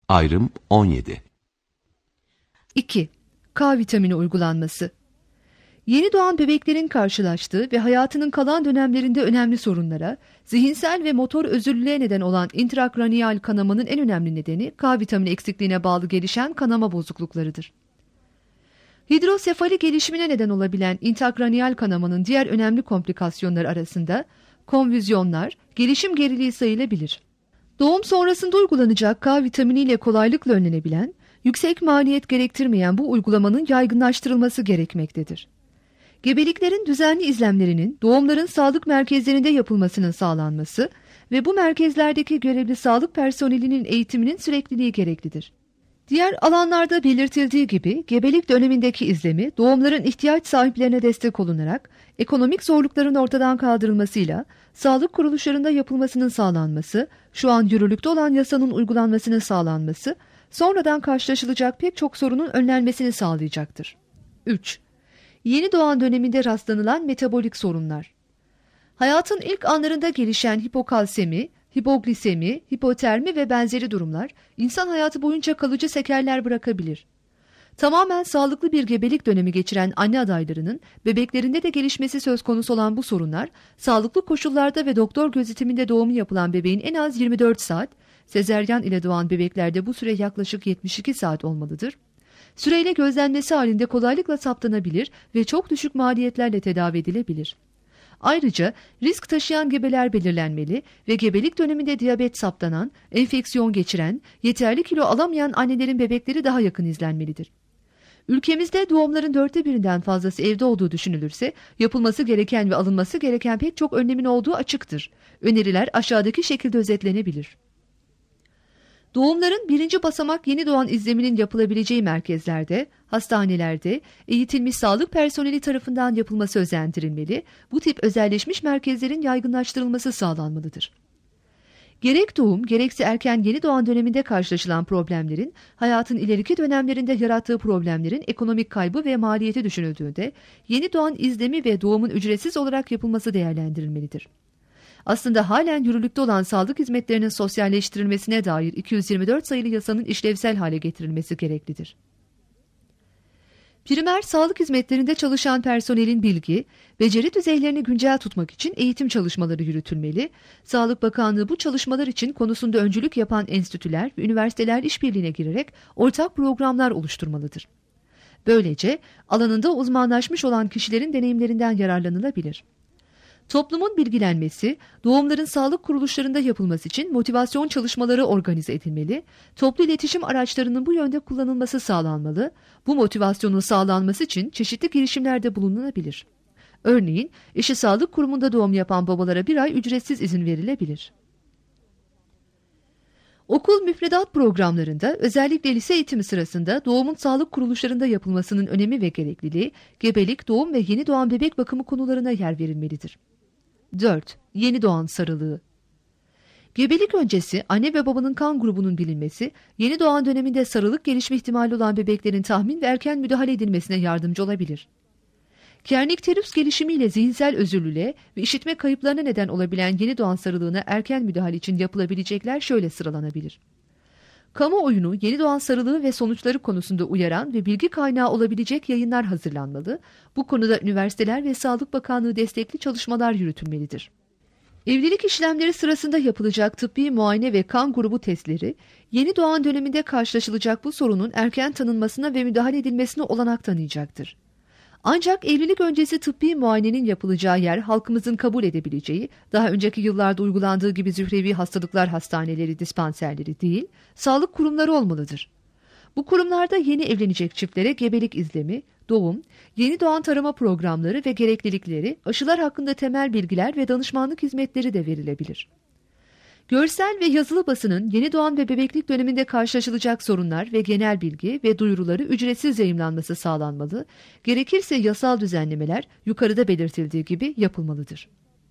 Ayrım 17. 2. K vitamini uygulanması. Yeni doğan bebeklerin karşılaştığı ve hayatının kalan dönemlerinde önemli sorunlara, zihinsel ve motor özürlülüğe neden olan intrakraniyal kanamanın en önemli nedeni K vitamini eksikliğine bağlı gelişen kanama bozukluklarıdır. Hidrosefali gelişimine neden olabilen intrakraniyal kanamanın diğer önemli komplikasyonları arasında konvüzyonlar, gelişim geriliği sayılabilir. Doğum sonrasında uygulanacak K vitaminiyle kolaylıkla önlenebilen, yüksek maliyet gerektirmeyen bu uygulamanın yaygınlaştırılması gerekmektedir. Gebeliklerin düzenli izlemlerinin doğumların sağlık merkezlerinde yapılmasının sağlanması ve bu merkezlerdeki görevli sağlık personelinin eğitiminin sürekliliği gereklidir. Diğer alanlarda belirtildiği gibi gebelik dönemindeki izlemi doğumların ihtiyaç sahiplerine destek olunarak ekonomik zorlukların ortadan kaldırılmasıyla sağlık kuruluşlarında yapılmasının sağlanması, şu an yürürlükte olan yasanın uygulanmasının sağlanması, sonradan karşılaşılacak pek çok sorunun önlenmesini sağlayacaktır. 3. Yeni doğan döneminde rastlanılan metabolik sorunlar. Hayatın ilk anlarında gelişen hipokalsemi, hipoglisemi, hipotermi ve benzeri durumlar insan hayatı boyunca kalıcı sekeller bırakabilir. Tamamen sağlıklı bir gebelik dönemi geçiren anne adaylarının bebeklerinde de gelişmesi söz konusu olan bu sorunlar, sağlıklı koşullarda ve doktor gözetiminde doğumu yapılan bebeğin en az 24 saat, sezeryan ile doğan bebeklerde bu süre yaklaşık 72 saat olmalıdır. Süreyle gözlenmesi halinde kolaylıkla saptanabilir ve çok düşük maliyetlerle tedavi edilebilir. Ayrıca risk taşıyan gebeler belirlenmeli ve gebelik döneminde diyabet saptanan, enfeksiyon geçiren, yeterli kilo alamayan annelerin bebekleri daha yakın izlenmelidir. Ülkemizde doğumların 1/4'ünden fazlası evde olduğu düşünülürse yapılması gereken ve alınması gereken pek çok önlemin olduğu açıktır. Öneriler aşağıdaki şekilde özetlenebilir. Doğumların birinci basamak yeni doğan izleminin yapılabileceği merkezlerde, hastanelerde, eğitilmiş sağlık personeli tarafından yapılması özendirilmeli, bu tip özelleşmiş merkezlerin yaygınlaştırılması sağlanmalıdır. Gerek doğum, gerekse erken yeni doğan döneminde karşılaşılan problemlerin, hayatın ileriki dönemlerinde yarattığı problemlerin ekonomik kaybı ve maliyeti düşünüldüğünde, yeni doğan izlemi ve doğumun ücretsiz olarak yapılması değerlendirilmelidir. Aslında halen yürürlükte olan sağlık hizmetlerinin sosyalleştirilmesine dair 224 sayılı yasanın işlevsel hale getirilmesi gereklidir. Primer sağlık hizmetlerinde çalışan personelin bilgi, beceri düzeylerini güncel tutmak için eğitim çalışmaları yürütülmeli, Sağlık Bakanlığı bu çalışmalar için konusunda öncülük yapan enstitüler ve üniversiteler işbirliğine girerek ortak programlar oluşturmalıdır. Böylece alanında uzmanlaşmış olan kişilerin deneyimlerinden yararlanılabilir. Toplumun bilgilenmesi, doğumların sağlık kuruluşlarında yapılması için motivasyon çalışmaları organize edilmeli, toplu iletişim araçlarının bu yönde kullanılması sağlanmalı, bu motivasyonun sağlanması için çeşitli girişimlerde bulunulabilir. Örneğin, eşi sağlık kurumunda doğum yapan babalara 1 ay ücretsiz izin verilebilir. Okul müfredat programlarında özellikle lise eğitimi sırasında doğumun sağlık kuruluşlarında yapılmasının önemi ve gerekliliği, gebelik, doğum ve yeni doğan bebek bakımı konularına yer verilmelidir. 4. Yeni doğan sarılığı. Gebelik öncesi anne ve babanın kan grubunun bilinmesi, yeni doğan döneminde sarılık gelişme ihtimali olan bebeklerin tahmin ve erken müdahale edilmesine yardımcı olabilir. Kernikterus gelişimiyle zihinsel özürlülüğe ve işitme kayıplarına neden olabilen yeni doğan sarılığına erken müdahale için yapılabilecekler şöyle sıralanabilir. Kamuoyunu yeni doğan sarılığı ve sonuçları konusunda uyaran ve bilgi kaynağı olabilecek yayınlar hazırlanmalı, bu konuda üniversiteler ve Sağlık Bakanlığı destekli çalışmalar yürütülmelidir. Evlilik işlemleri sırasında yapılacak tıbbi muayene ve kan grubu testleri, yeni doğan döneminde karşılaşılacak bu sorunun erken tanınmasına ve müdahale edilmesine olanak tanıyacaktır. Ancak evlilik öncesi tıbbi muayenenin yapılacağı yer halkımızın kabul edebileceği, daha önceki yıllarda uygulandığı gibi zührevi hastalıklar hastaneleri, dispanserleri değil, sağlık kurumları olmalıdır. Bu kurumlarda yeni evlenecek çiftlere gebelik izlemi, doğum, yeni doğan tarama programları ve gereklilikleri, aşılar hakkında temel bilgiler ve danışmanlık hizmetleri de verilebilir. Görsel ve yazılı basının yeni doğan ve bebeklik döneminde karşılaşılacak sorunlar ve genel bilgi ve duyuruları ücretsiz yayımlanması sağlanmalı, gerekirse yasal düzenlemeler yukarıda belirtildiği gibi yapılmalıdır.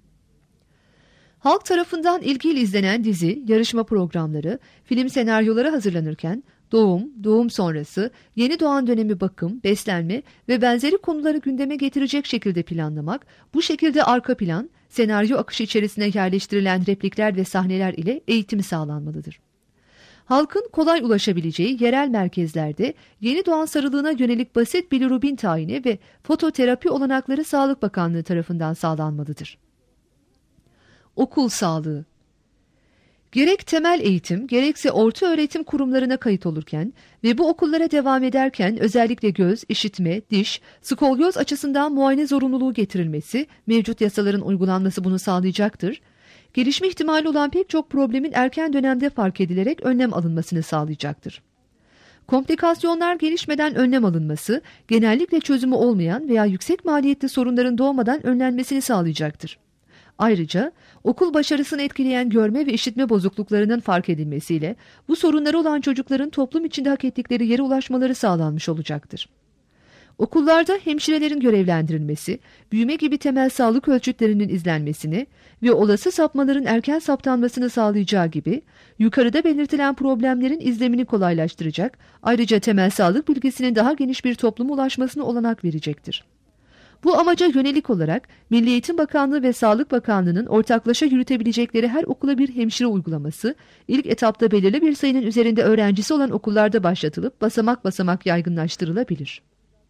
Halk tarafından ilgiyle izlenen dizi, yarışma programları, film senaryoları hazırlanırken doğum, doğum sonrası, yeni doğan dönemi bakım, beslenme ve benzeri konuları gündeme getirecek şekilde planlamak, bu şekilde arka plan, senaryo akışı içerisine yerleştirilen replikler ve sahneler ile eğitimi sağlanmalıdır. Halkın kolay ulaşabileceği yerel merkezlerde yeni doğan sarılığına yönelik basit bilirubin tayini ve fototerapi olanakları Sağlık Bakanlığı tarafından sağlanmalıdır. Okul sağlığı. Gerek temel eğitim, gerekse orta öğretim kurumlarına kayıt olurken ve bu okullara devam ederken özellikle göz, işitme, diş, skolyoz açısından muayene zorunluluğu getirilmesi, mevcut yasaların uygulanması bunu sağlayacaktır. Gelişme ihtimali olan pek çok problemin erken dönemde fark edilerek önlem alınmasını sağlayacaktır. Komplikasyonlar gelişmeden önlem alınması, genellikle çözümü olmayan veya yüksek maliyetli sorunların doğmadan önlenmesini sağlayacaktır. Ayrıca okul başarısını etkileyen görme ve işitme bozukluklarının fark edilmesiyle bu sorunları olan çocukların toplum içinde hak ettikleri yere ulaşmaları sağlanmış olacaktır. Okullarda hemşirelerin görevlendirilmesi, büyüme gibi temel sağlık ölçütlerinin izlenmesini ve olası sapmaların erken saptanmasını sağlayacağı gibi yukarıda belirtilen problemlerin izlemini kolaylaştıracak, ayrıca temel sağlık bilgisinin daha geniş bir topluma ulaşmasına olanak verecektir. Bu amaca yönelik olarak Milli Eğitim Bakanlığı ve Sağlık Bakanlığı'nın ortaklaşa yürütebilecekleri her okula bir hemşire uygulaması, ilk etapta belirli bir sayının üzerinde öğrencisi olan okullarda başlatılıp basamak basamak yaygınlaştırılabilir.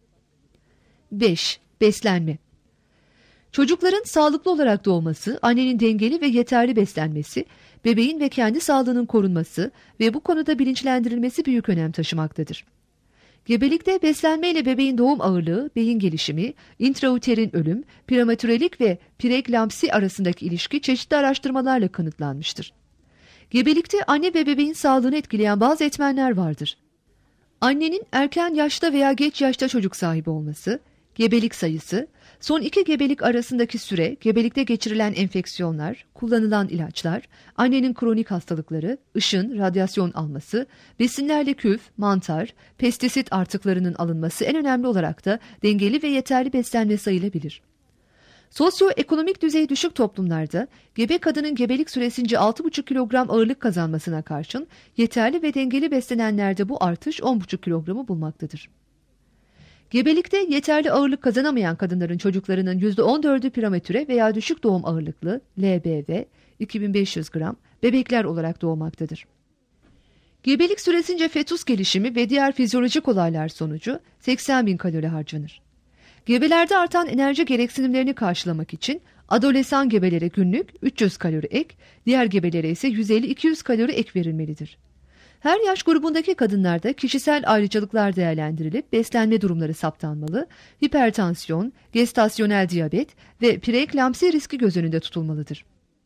5. Beslenme. Çocukların sağlıklı olarak doğması, annenin dengeli ve yeterli beslenmesi, bebeğin ve kendi sağlığının korunması ve bu konuda bilinçlendirilmesi büyük önem taşımaktadır. Gebelikte beslenmeyle bebeğin doğum ağırlığı, beyin gelişimi, intrauterin ölüm, prematürelik ve preeklamsi arasındaki ilişki çeşitli araştırmalarla kanıtlanmıştır. Gebelikte anne ve bebeğin sağlığını etkileyen bazı etmenler vardır. Annenin erken yaşta veya geç yaşta çocuk sahibi olması, gebelik sayısı, son 2 gebelik arasındaki süre, gebelikte geçirilen enfeksiyonlar, kullanılan ilaçlar, annenin kronik hastalıkları, ışın, radyasyon alması, besinlerle küf, mantar, pestisit artıklarının alınması en önemli olarak da dengeli ve yeterli beslenme sayılabilir. Sosyoekonomik düzey düşük toplumlarda gebe kadının gebelik süresince 6,5 kilogram ağırlık kazanmasına karşın yeterli ve dengeli beslenenlerde bu artış 10,5 kilogramı bulmaktadır. Gebelikte yeterli ağırlık kazanamayan kadınların çocuklarının %14'ü prematüre veya düşük doğum ağırlıklı LBV 2500 gram bebekler olarak doğmaktadır. Gebelik süresince fetus gelişimi ve diğer fizyolojik olaylar sonucu 80.000 kalori harcanır. Gebelerde artan enerji gereksinimlerini karşılamak için adolesan gebelere günlük 300 kalori ek, diğer gebelere ise 150-200 kalori ek verilmelidir. Her yaş grubundaki kadınlarda kişisel ayrıcalıklar değerlendirilip beslenme durumları saptanmalı, hipertansiyon, gestasyonel diyabet ve preeklamsi riski göz önünde tutulmalıdır.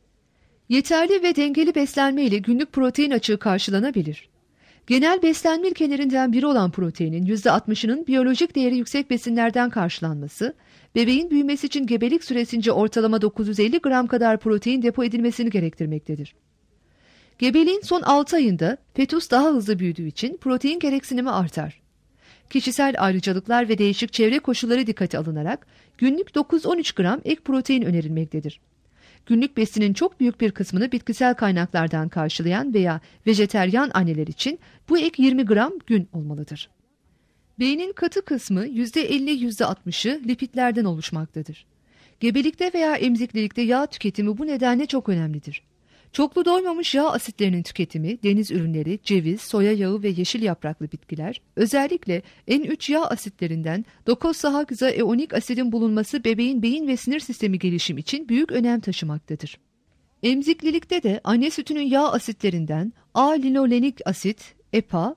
Yeterli ve dengeli beslenme ile günlük protein açığı karşılanabilir. Genel beslenme ilkelerinden biri olan proteinin %60'ının biyolojik değeri yüksek besinlerden karşılanması, bebeğin büyümesi için gebelik süresince ortalama 950 gram kadar protein depo edilmesini gerektirmektedir. Gebeliğin son 6 ayında fetus daha hızlı büyüdüğü için protein gereksinimi artar. Kişisel ayrıcalıklar ve değişik çevre koşulları dikkate alınarak günlük 9-13 gram ek protein önerilmektedir. Günlük besinin çok büyük bir kısmını bitkisel kaynaklardan karşılayan veya vejeteryan anneler için bu ek 20 gram gün olmalıdır. Beynin katı kısmı %50-%60'ı lipidlerden oluşmaktadır. Gebelikte veya emziklilikte yağ tüketimi bu nedenle çok önemlidir. Çoklu doymamış yağ asitlerinin tüketimi, deniz ürünleri, ceviz, soya yağı ve yeşil yapraklı bitkiler, özellikle N3 yağ asitlerinden dokosahaksaeonik asidin bulunması bebeğin beyin ve sinir sistemi gelişimi için büyük önem taşımaktadır. Emziklilikte de anne sütünün yağ asitlerinden A-linolenik asit, EPA,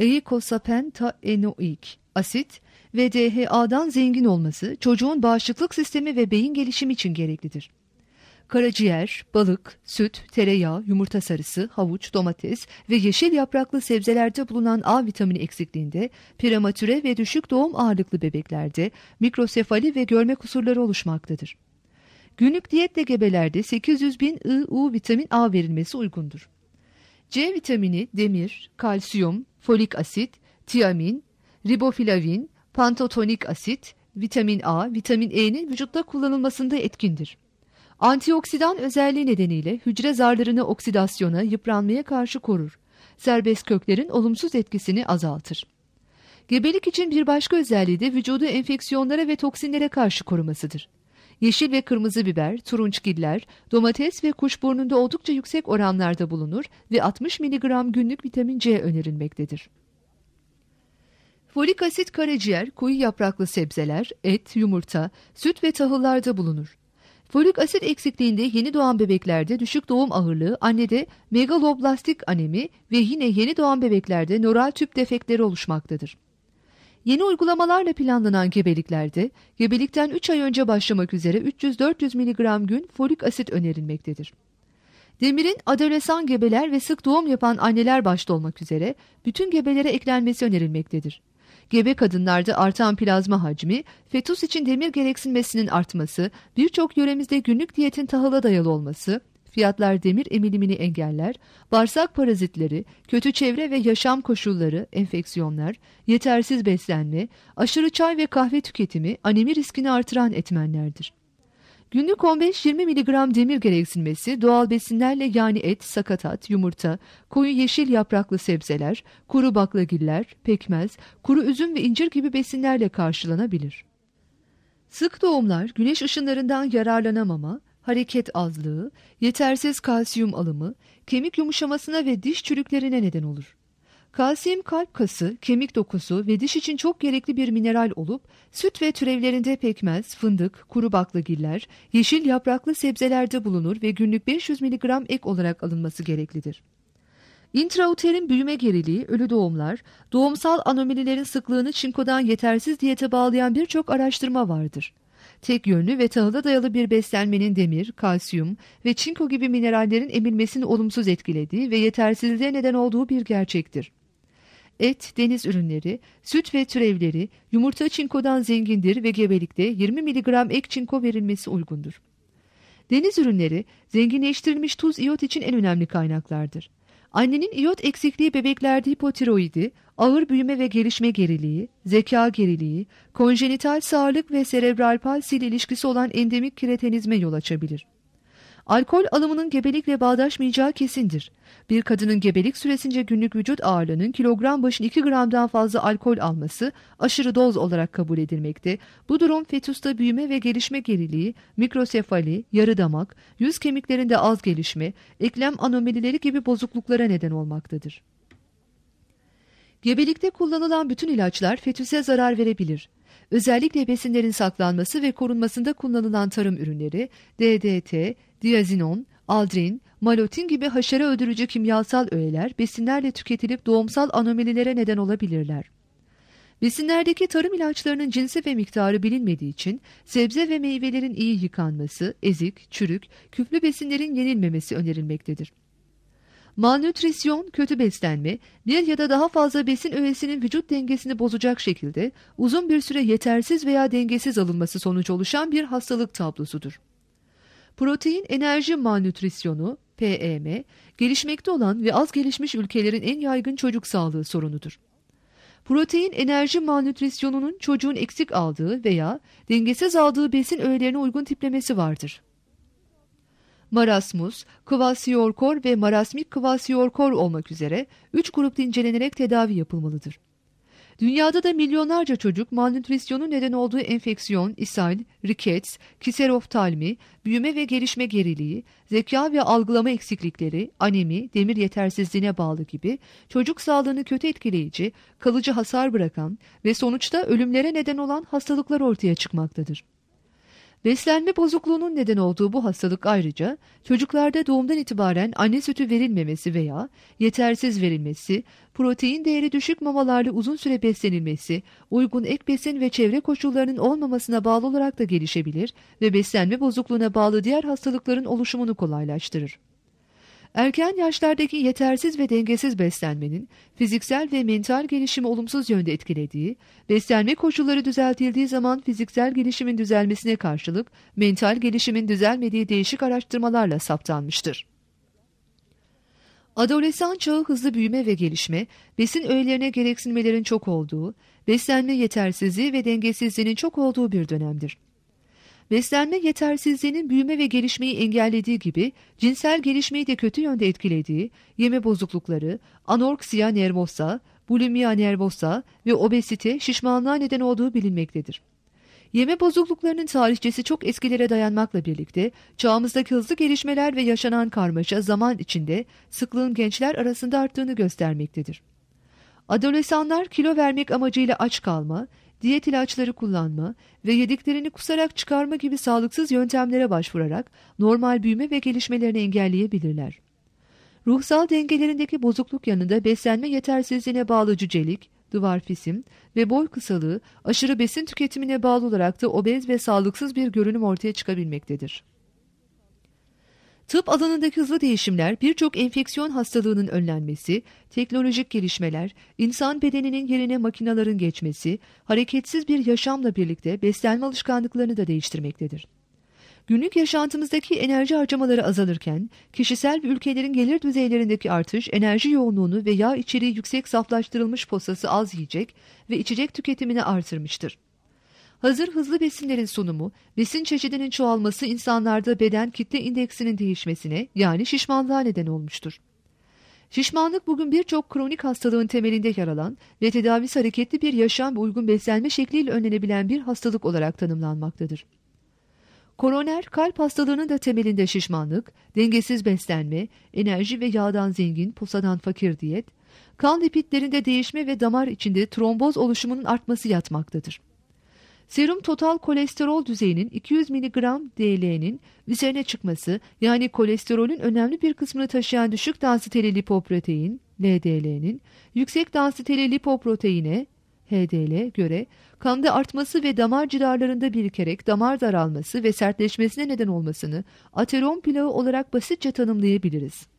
eikosapentaenoik asit ve DHA'dan zengin olması çocuğun bağışıklık sistemi ve beyin gelişimi için gereklidir. Karaciğer, balık, süt, tereyağı, yumurta sarısı, havuç, domates ve yeşil yapraklı sebzelerde bulunan A vitamini eksikliğinde prematüre ve düşük doğum ağırlıklı bebeklerde mikrosefali ve görme kusurları oluşmaktadır. Günlük diyetle gebelerde 800.000 IU vitamin A verilmesi uygundur. C vitamini, demir, kalsiyum, folik asit, tiamin, riboflavin, pantotonik asit, vitamin A, vitamin E'nin vücutta kullanılmasında etkindir. Antioksidan özelliği nedeniyle hücre zarlarını oksidasyona, yıpranmaya karşı korur. Serbest köklerin olumsuz etkisini azaltır. Gebelik için bir başka özelliği de vücudu enfeksiyonlara ve toksinlere karşı korumasıdır. Yeşil ve kırmızı biber, turunçgiller, domates ve kuşburnunda oldukça yüksek oranlarda bulunur ve 60 mg günlük vitamin C önerilmektedir. Folik asit karaciğer, koyu yapraklı sebzeler, et, yumurta, süt ve tahıllarda bulunur. Folik asit eksikliğinde yeni doğan bebeklerde düşük doğum ağırlığı, annede megaloblastik anemi ve yine yeni doğan bebeklerde nöral tüp defektleri oluşmaktadır. Yeni uygulamalarla planlanan gebeliklerde, gebelikten 3 ay önce başlamak üzere 300-400 mg gün folik asit önerilmektedir. Demirin adolesan gebeler ve sık doğum yapan anneler başta olmak üzere bütün gebelere eklenmesi önerilmektedir. Gebe kadınlarda artan plazma hacmi, fetüs için demir gereksinmesinin artması, birçok yöremizde günlük diyetin tahıla dayalı olması, fiyatlar demir emilimini engeller, bağırsak parazitleri, kötü çevre ve yaşam koşulları, enfeksiyonlar, yetersiz beslenme, aşırı çay ve kahve tüketimi anemi riskini artıran etmenlerdir. Günlük 15-20 mg demir gereksinmesi doğal besinlerle yani et, sakatat, yumurta, koyu yeşil yapraklı sebzeler, kuru baklagiller, pekmez, kuru üzüm ve incir gibi besinlerle karşılanabilir. Sık doğumlar, güneş ışınlarından yararlanamama, hareket azlığı, yetersiz kalsiyum alımı, kemik yumuşamasına ve diş çürüklerine neden olur. Kalsiyum kalp kası, kemik dokusu ve diş için çok gerekli bir mineral olup, süt ve türevlerinde pekmez, fındık, kuru baklagiller, yeşil yapraklı sebzelerde bulunur ve günlük 500 mg ek olarak alınması gereklidir. İntrauterin büyüme geriliği, ölü doğumlar, doğumsal anomalilerin sıklığını çinkodan yetersiz diyete bağlayan birçok araştırma vardır. Tek yönlü ve tahıla dayalı bir beslenmenin demir, kalsiyum ve çinko gibi minerallerin emilmesini olumsuz etkilediği ve yetersizliğe neden olduğu bir gerçektir. Et, deniz ürünleri, süt ve türevleri, yumurta çinkodan zengindir ve gebelikte 20 mg ek çinko verilmesi uygundur. Deniz ürünleri, zenginleştirilmiş tuz iyot için en önemli kaynaklardır. Annenin iyot eksikliği bebeklerde hipotiroidi, ağır büyüme ve gelişme geriliği, zeka geriliği, konjenital sağırlık ve serebral palsi ile ilişkisi olan endemik kretenizme yol açabilir. Alkol alımının gebelikle bağdaşmayacağı kesindir. Bir kadının gebelik süresince günlük vücut ağırlığının kilogram başına 2 gramdan fazla alkol alması aşırı doz olarak kabul edilmekte. Bu durum fetüste büyüme ve gelişme geriliği, mikrosefali, yarı damak, yüz kemiklerinde az gelişme, eklem anomalileri gibi bozukluklara neden olmaktadır. Gebelikte kullanılan bütün ilaçlar fetüse zarar verebilir. Özellikle besinlerin saklanması ve korunmasında kullanılan tarım ürünleri, DDT, diazinon, aldrin, malotin gibi haşere öldürücü kimyasal öğeler besinlerle tüketilip doğumsal anomalilere neden olabilirler. Besinlerdeki tarım ilaçlarının cinsi ve miktarı bilinmediği için sebze ve meyvelerin iyi yıkanması, ezik, çürük, küflü besinlerin yenilmemesi önerilmektedir. Malnutrisyon, kötü beslenme, bir ya da daha fazla besin öğesinin vücut dengesini bozacak şekilde uzun bir süre yetersiz veya dengesiz alınması sonucu oluşan bir hastalık tablosudur. Protein enerji malnutrisyonu, PEM, gelişmekte olan ve az gelişmiş ülkelerin en yaygın çocuk sağlığı sorunudur. Protein enerji malnutrisyonunun çocuğun eksik aldığı veya dengesiz aldığı besin öğelerine uygun tiplemesi vardır. Marasmus, kwashiorkor ve marasmik kwashiorkor olmak üzere 3 grupta incelenerek tedavi yapılmalıdır. Dünyada da milyonlarca çocuk malnütrisyonun neden olduğu enfeksiyon, ishal, rikets, kiseroftalmi, büyüme ve gelişme geriliği, zeka ve algılama eksiklikleri, anemi, demir yetersizliğine bağlı gibi çocuk sağlığını kötü etkileyici, kalıcı hasar bırakan ve sonuçta ölümlere neden olan hastalıklar ortaya çıkmaktadır. Beslenme bozukluğunun neden olduğu bu hastalık ayrıca çocuklarda doğumdan itibaren anne sütü verilmemesi veya yetersiz verilmesi, protein değeri düşük mamalarla uzun süre beslenilmesi, uygun ek besin ve çevre koşullarının olmamasına bağlı olarak da gelişebilir ve beslenme bozukluğuna bağlı diğer hastalıkların oluşumunu kolaylaştırır. Erken yaşlardaki yetersiz ve dengesiz beslenmenin fiziksel ve mental gelişimi olumsuz yönde etkilediği, beslenme koşulları düzeltildiği zaman fiziksel gelişimin düzelmesine karşılık mental gelişimin düzelmediği değişik araştırmalarla saptanmıştır. Adolesan çağı hızlı büyüme ve gelişme, besin öğelerine gereksinmelerin çok olduğu, beslenme yetersizliği ve dengesizliğinin çok olduğu bir dönemdir. Beslenme yetersizliğinin büyüme ve gelişmeyi engellediği gibi cinsel gelişmeyi de kötü yönde etkilediği, yeme bozuklukları, anoreksiya nervosa, bulimia nervosa ve obezite şişmanlığa neden olduğu bilinmektedir. Yeme bozukluklarının tarihçesi çok eskilere dayanmakla birlikte çağımızdaki hızlı gelişmeler ve yaşanan karmaşa zaman içinde sıklığın gençler arasında arttığını göstermektedir. Adolesanlar kilo vermek amacıyla aç kalma, diyet ilaçları kullanma ve yediklerini kusarak çıkarma gibi sağlıksız yöntemlere başvurarak normal büyüme ve gelişmelerini engelleyebilirler. Ruhsal dengelerindeki bozukluk yanında beslenme yetersizliğine bağlı cücelik, dwarfizm ve boy kısalığı aşırı besin tüketimine bağlı olarak da obez ve sağlıksız bir görünüm ortaya çıkabilmektedir. Tıp alanındaki hızlı değişimler birçok enfeksiyon hastalığının önlenmesi, teknolojik gelişmeler, insan bedeninin yerine makinelerin geçmesi, hareketsiz bir yaşamla birlikte beslenme alışkanlıklarını da değiştirmektedir. Günlük yaşantımızdaki enerji harcamaları azalırken, kişisel ve ülkelerin gelir düzeylerindeki artış, enerji yoğunluğunu ve yağ içeriği yüksek saflaştırılmış posası az yiyecek ve içecek tüketimini artırmıştır. Hazır hızlı besinlerin sunumu, besin çeşidinin çoğalması insanlarda beden kitle indeksinin değişmesine yani şişmanlığa neden olmuştur. Şişmanlık bugün birçok kronik hastalığın temelinde yer alan ve tedavisi hareketli bir yaşam ve uygun beslenme şekliyle önlenebilen bir hastalık olarak tanımlanmaktadır. Koroner kalp hastalığının da temelinde şişmanlık, dengesiz beslenme, enerji ve yağdan zengin, posadan fakir diyet, kan lipidlerinde değişme ve damar içinde tromboz oluşumunun artması yatmaktadır. Serum total kolesterol düzeyinin 200 mg DL'nin üzerine çıkması yani kolesterolün önemli bir kısmını taşıyan düşük densiteli lipoprotein LDL'nin yüksek densiteli lipoproteine HDL göre kanda artması ve damar cidarlarında birikerek damar daralması ve sertleşmesine neden olmasını aterom plağı olarak basitçe tanımlayabiliriz.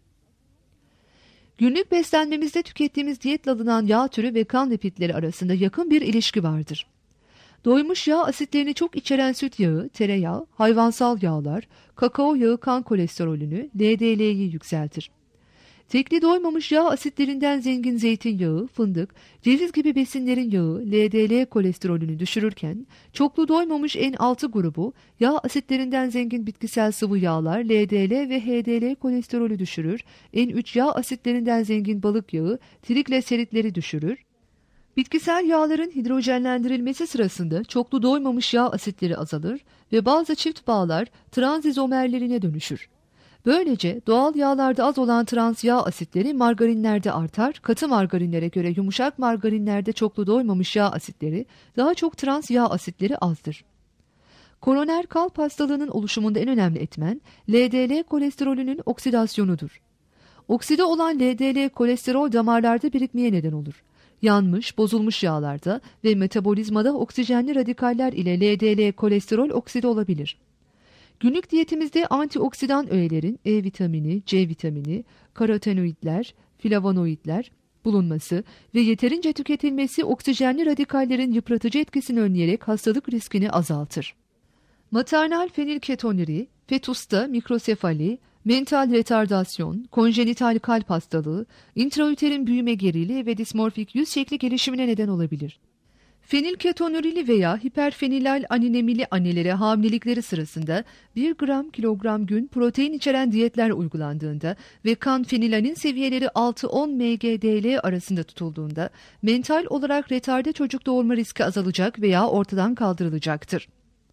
Günlük beslenmemizde tükettiğimiz diyetle alınan yağ türü ve kan lipidleri arasında yakın bir ilişki vardır. Doymuş yağ asitlerini çok içeren süt yağı, tereyağı, hayvansal yağlar, kakao yağı kan kolesterolünü, LDL'yi yükseltir. Tekli doymamış yağ asitlerinden zengin zeytinyağı, fındık, ceviz gibi besinlerin yağı LDL kolesterolünü düşürürken, çoklu doymamış N6 grubu yağ asitlerinden zengin bitkisel sıvı yağlar LDL ve HDL kolesterolü düşürür, N3 yağ asitlerinden zengin balık yağı trigliseritleri düşürür. Bitkisel yağların hidrojenlendirilmesi sırasında çoklu doymamış yağ asitleri azalır ve bazı çift bağlar transizomerlerine dönüşür. Böylece doğal yağlarda az olan trans yağ asitleri margarinlerde artar, katı margarinlere göre yumuşak margarinlerde çoklu doymamış yağ asitleri, daha çok trans yağ asitleri azdır. Koroner kalp hastalığının oluşumunda en önemli etmen LDL kolesterolünün oksidasyonudur. Okside olan LDL kolesterol damarlarda birikmeye neden olur. Yanmış, bozulmuş yağlarda ve metabolizmada oksijenli radikaller ile LDL kolesterol okside olabilir. Günlük diyetimizde antioksidan öğelerin E vitamini, C vitamini, karotenoidler, flavonoidler bulunması ve yeterince tüketilmesi oksijenli radikallerin yıpratıcı etkisini önleyerek hastalık riskini azaltır. Maternal fenilketonuri, fetusta mikrosefali, mental retardasyon, konjenital kalp hastalığı, intrauterin büyüme geriliği ve dismorfik yüz şekli gelişimine neden olabilir. Fenilketonurili veya hiperfenilal animili annelere hamilelikleri sırasında 1 gram kilogram gün protein içeren diyetler uygulandığında ve kan fenilanin seviyeleri 6-10 mg/dl arasında tutulduğunda mental olarak retarde çocuk doğurma riski azalacak veya ortadan kaldırılacaktır.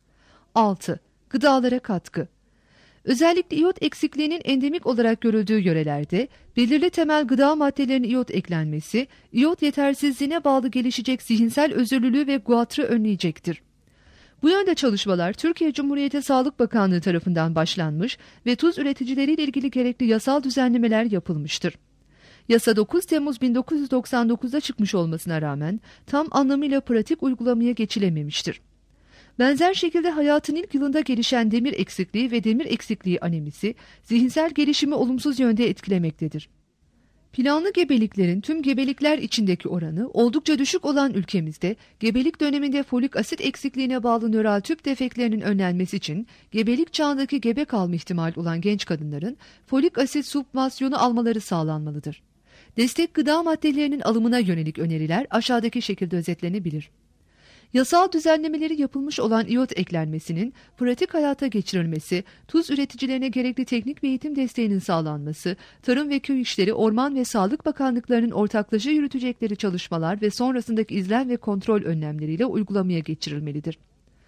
6. Gıdalara katkı. Özellikle iyot eksikliğinin endemik olarak görüldüğü yörelerde belirli temel gıda maddelerinin iyot eklenmesi, iyot yetersizliğine bağlı gelişecek zihinsel özürlülüğü ve guatrı önleyecektir. Bu yönde çalışmalar Türkiye Cumhuriyeti Sağlık Bakanlığı tarafından başlanmış ve tuz üreticileriyle ilgili gerekli yasal düzenlemeler yapılmıştır. Yasa 9 Temmuz 1999'da çıkmış olmasına rağmen tam anlamıyla pratik uygulamaya geçilememiştir. Benzer şekilde hayatın ilk yılında gelişen demir eksikliği ve demir eksikliği anemisi zihinsel gelişimi olumsuz yönde etkilemektedir. Planlı gebeliklerin tüm gebelikler içindeki oranı oldukça düşük olan ülkemizde gebelik döneminde folik asit eksikliğine bağlı nöral tüp defektlerinin önlenmesi için gebelik çağındaki gebe kalma ihtimali olan genç kadınların folik asit subvansiyonu almaları sağlanmalıdır. Destek gıda maddelerinin alımına yönelik öneriler aşağıdaki şekilde özetlenebilir. Yasal düzenlemeleri yapılmış olan iyot eklenmesinin pratik hayata geçirilmesi, tuz üreticilerine gerekli teknik ve eğitim desteğinin sağlanması, Tarım ve Köy İşleri, Orman ve Sağlık Bakanlıklarının ortaklaşa yürütecekleri çalışmalar ve sonrasındaki izlem ve kontrol önlemleriyle uygulamaya geçirilmelidir.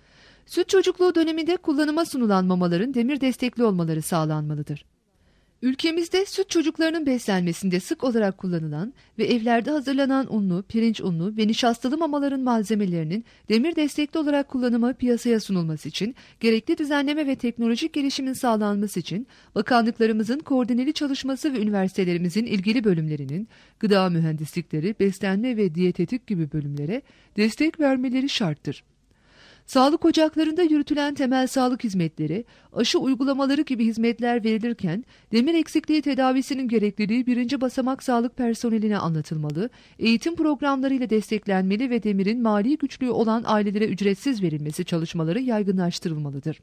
Süt çocukluğu döneminde kullanıma sunulan mamaların demir destekli olmaları sağlanmalıdır. Ülkemizde süt çocuklarının beslenmesinde sık olarak kullanılan ve evlerde hazırlanan unlu, pirinç unlu ve nişastalı mamaların malzemelerinin demir destekli olarak kullanıma piyasaya sunulması için gerekli düzenleme ve teknolojik gelişimin sağlanması için bakanlıklarımızın koordineli çalışması ve üniversitelerimizin ilgili bölümlerinin gıda mühendislikleri, beslenme ve diyetetik gibi bölümlere destek vermeleri şarttır. Sağlık ocaklarında yürütülen temel sağlık hizmetleri, aşı uygulamaları gibi hizmetler verilirken, demir eksikliği tedavisinin gerekliliği birinci basamak sağlık personeline anlatılmalı, eğitim programlarıyla desteklenmeli ve demirin mali güçlüğü olan ailelere ücretsiz verilmesi çalışmaları yaygınlaştırılmalıdır.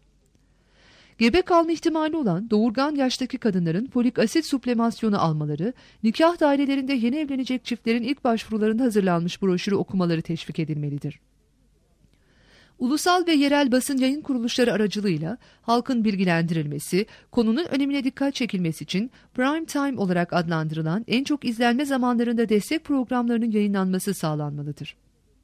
Gebe kalma ihtimali olan doğurgan yaştaki kadınların folik asit suplemansyonu almaları, nikah dairelerinde yeni evlenecek çiftlerin ilk başvurularında hazırlanmış broşürü okumaları teşvik edilmelidir. Ulusal ve yerel basın yayın kuruluşları aracılığıyla halkın bilgilendirilmesi, konunun önemine dikkat çekilmesi için prime time olarak adlandırılan en çok izlenme zamanlarında destek programlarının yayınlanması sağlanmalıdır.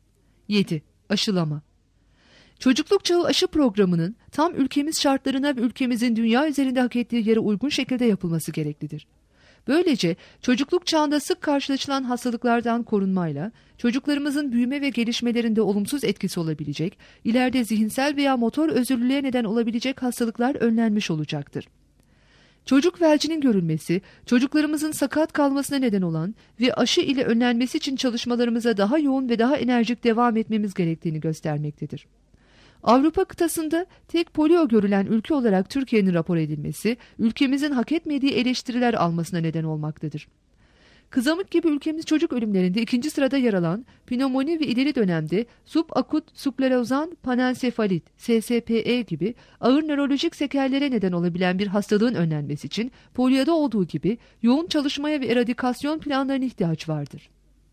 7. Aşılama. Çocukluk çağı aşı programının tam ülkemiz şartlarına ve ülkemizin dünya üzerinde hak ettiği yere uygun şekilde yapılması gereklidir. Böylece çocukluk çağında sık karşılaşılan hastalıklardan korunmayla çocuklarımızın büyüme ve gelişmelerinde olumsuz etkisi olabilecek, ileride zihinsel veya motor özürlülüğe neden olabilecek hastalıklar önlenmiş olacaktır. Çocuk felcinin görülmesi, çocuklarımızın sakat kalmasına neden olan ve aşı ile önlenmesi için çalışmalarımıza daha yoğun ve daha enerjik devam etmemiz gerektiğini göstermektedir. Avrupa kıtasında tek polio görülen ülke olarak Türkiye'nin rapor edilmesi, ülkemizin hak etmediği eleştiriler almasına neden olmaktadır. Kızamık gibi ülkemiz çocuk ölümlerinde ikinci sırada yer alan pnömoni ve ileri dönemde subakut sklerozan panensefalit (SSPE) gibi ağır nörolojik sekerlere neden olabilen bir hastalığın önlenmesi için polioda olduğu gibi yoğun çalışmaya ve eradikasyon planlarına ihtiyaç vardır.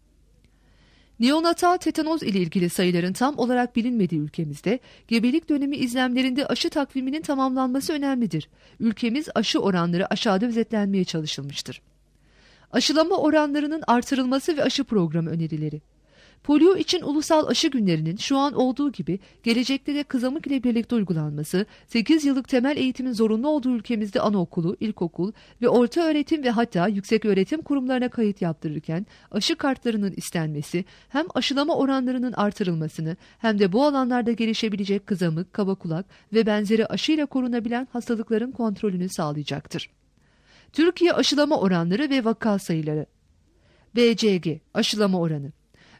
Neonatal tetanoz ile ilgili sayıların tam olarak bilinmediği ülkemizde gebelik dönemi izlemlerinde aşı takviminin tamamlanması önemlidir. Ülkemiz aşı oranları aşağıda özetlenmeye çalışılmıştır. Aşılama oranlarının artırılması ve aşı programı önerileri. Polio için ulusal aşı günlerinin şu an olduğu gibi gelecekte de kızamık ile birlikte uygulanması, 8 yıllık temel eğitimin zorunlu olduğu ülkemizde anaokulu, ilkokul ve orta öğretim ve hatta yüksek öğretim kurumlarına kayıt yaptırırken aşı kartlarının istenmesi hem aşılama oranlarının artırılmasını hem de bu alanlarda gelişebilecek kızamık, kaba kulak ve benzeri aşıyla korunabilen hastalıkların kontrolünü sağlayacaktır. Türkiye aşılama oranları ve vaka sayıları. BCG aşılama oranı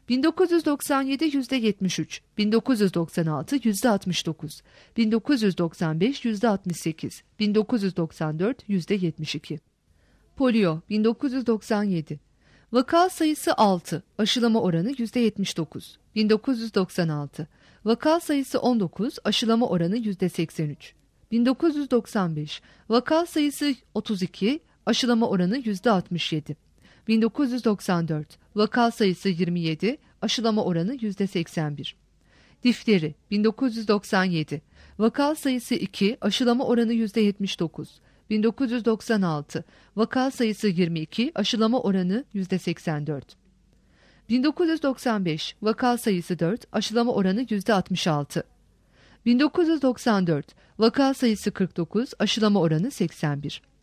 1997 %73, 1996 %69, 1995 %68, 1994 %72. Polio 1997. Vaka sayısı 6, aşılama oranı %79, 1996. Vaka sayısı 19, aşılama oranı %83. 1995. Vaka sayısı 32, aşılama oranı %67. 1994. Vaka sayısı 27, aşılama oranı %81. Difteri 1997. Vaka sayısı 2, aşılama oranı %79. 1996. Vaka sayısı 22, aşılama oranı %84. 1995. Vaka sayısı 4, aşılama oranı %66. 1994. Vaka sayısı 49, aşılama oranı 81.